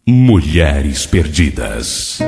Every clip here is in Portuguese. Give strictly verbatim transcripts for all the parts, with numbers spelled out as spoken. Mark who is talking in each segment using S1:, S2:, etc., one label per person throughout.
S1: Mulheres Perdidas.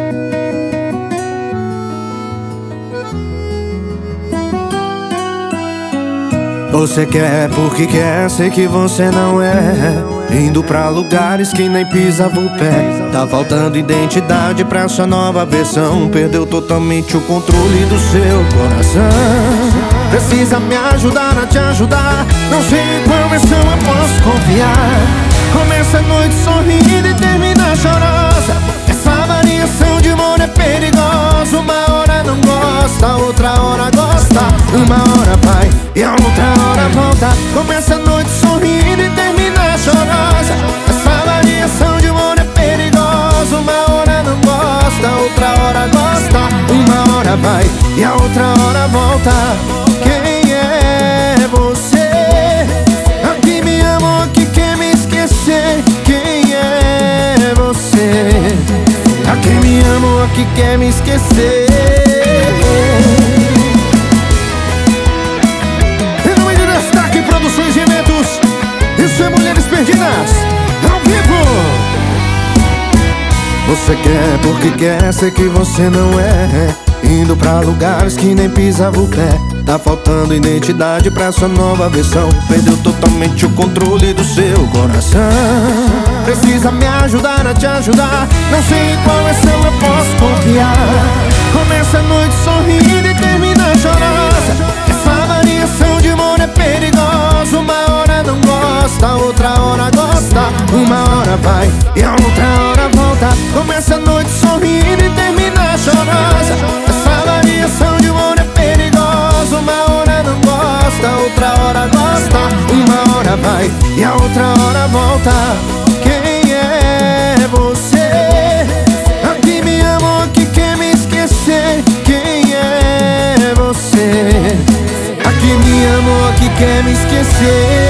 S2: Você quer porque quer, sei que você não é. Indo pra lugares que nem pisava o pé. Tá faltando identidade pra sua nova versão. Perdeu totalmente o controle do seu coração. Precisa me ajudar a te ajudar. Não sei em qual versão eu posso confiar. Começa a noite sorrindo e termina chorosa. Essa variação de humor é perigosa. Uma hora não gosta, outra hora gosta. Uma hora vai e a outra hora volta. Começa a noite sorrindo e termina chorosa. Essa variação de humor é perigosa. Uma hora não gosta, outra hora gosta. Uma hora vai e a outra hora volta. Quem é você? A que me ama, a que quer me esquecer? Quem é você? A quem me ama, a que quer me esquecer? Produções e eventos, isso é Mulheres Perdidas, ao vivo. Você quer porque quer, sei que você não é. Indo pra lugares que nem pisava o pé. Tá faltando identidade pra sua nova versão. Perdeu totalmente o controle do seu coração. Precisa me ajudar a te ajudar. Não sei em qual versão eu posso confiar. Começa a noite sorrindo e termina chorosa. Essa variação de humor é perigosa. Uma hora não gosta, outra hora gosta. Uma hora vai e a outra hora volta. Começa a noite sorrindo e termina chorosa. Essa variação de humor é perigosa. Uma hora não gosta, outra hora gosta. Uma hora vai e a outra hora volta. Quem é você? A que me ama, a que quer me esquecer? Quem é você? A que me ama, a que quer me esquecer?